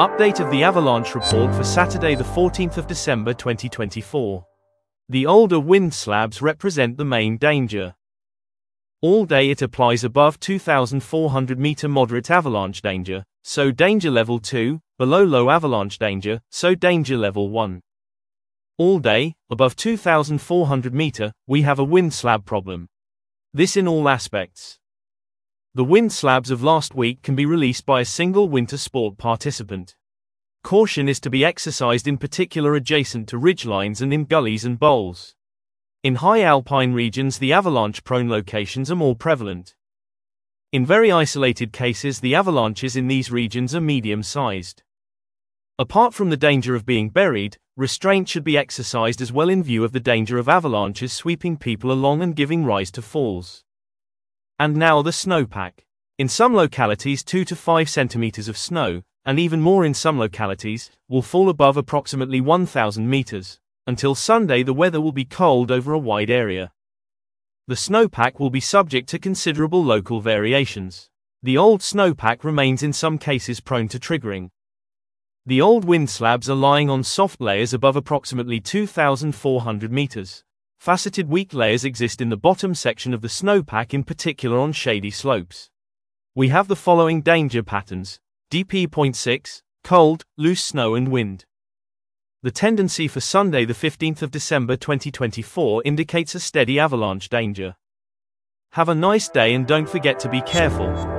Update of the avalanche report for Saturday the 14th of December 2024. The older wind slabs represent the main danger. All day it applies above 2,400 meter moderate avalanche danger, so danger level 2, below low avalanche danger, so danger level 1. All day, above 2,400 meter, we have a wind slab problem. This in all aspects. The wind slabs of last week can be released by a single winter sport participant. Caution is to be exercised in particular adjacent to ridgelines and in gullies and bowls. In high alpine regions the avalanche-prone locations are more prevalent. In very isolated cases the avalanches in these regions are medium-sized. Apart from the danger of being buried, restraint should be exercised as well in view of the danger of avalanches sweeping people along and giving rise to falls. And now the snowpack. In some localities 2 to 5 centimeters of snow, and even more in some localities, will fall above approximately 1,000 meters. Until Sunday the weather will be cold over a wide area. The snowpack will be subject to considerable local variations. The old snowpack remains in some cases prone to triggering. The old wind slabs are lying on soft layers above approximately 2,400 meters. Faceted weak layers exist in the bottom section of the snowpack, in particular on shady slopes. We have the following danger patterns: DP.6, cold, loose snow and wind. The tendency for Sunday the 15th of December 2024 indicates a steady avalanche danger. Have a nice day and don't forget to be careful.